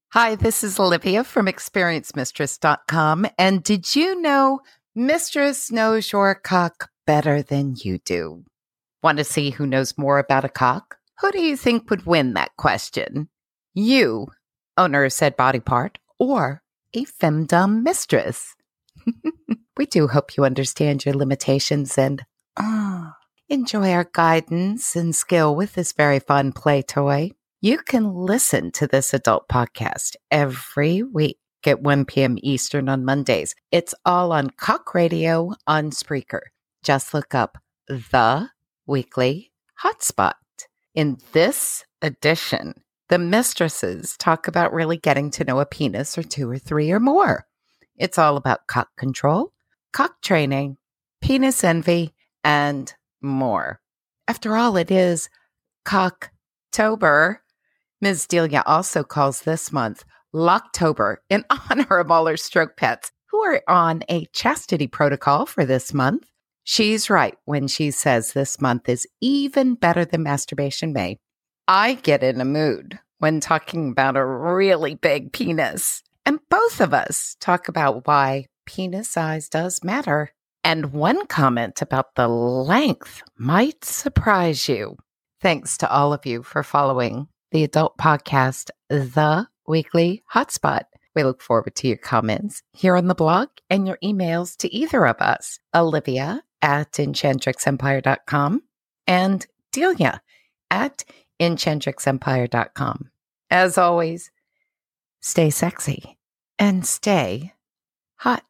Hi, this is Olivia from ExperienceMistress.com. And did you know Mistress knows your cock better than you do? Want to see who knows more about a cock? Who do you think would win that question? You, owner of said body part, or a femdom mistress? We do hope you understand your limitations and enjoy our guidance and skill with this very fun play toy. You can listen to this adult podcast every week at 1 p.m. Eastern on Mondays. It's all on Cock Radio on Spreaker. Just look up The Weekly Hotspot. In this edition, the mistresses talk about really getting to know a penis or two or three or more. It's all about cock control, cock training, penis envy, and more. After all, it is Cocktober. Ms. Delia also calls this month Locktober in honor of all her stroke pets who are on a chastity protocol for this month. She's right when she says this month is even better than Masturbation May. I get in a mood when talking about a really big penis. And both of us talk about why penis size does matter. And one comment about the length might surprise you. Thanks to all of you for following the adult podcast, The Weekly Hotspot. We look forward to your comments here on the blog and your emails to either of us, Olivia at enchantrixempire.com and Delia at enchantrixempire.com. As always, stay sexy and stay hot.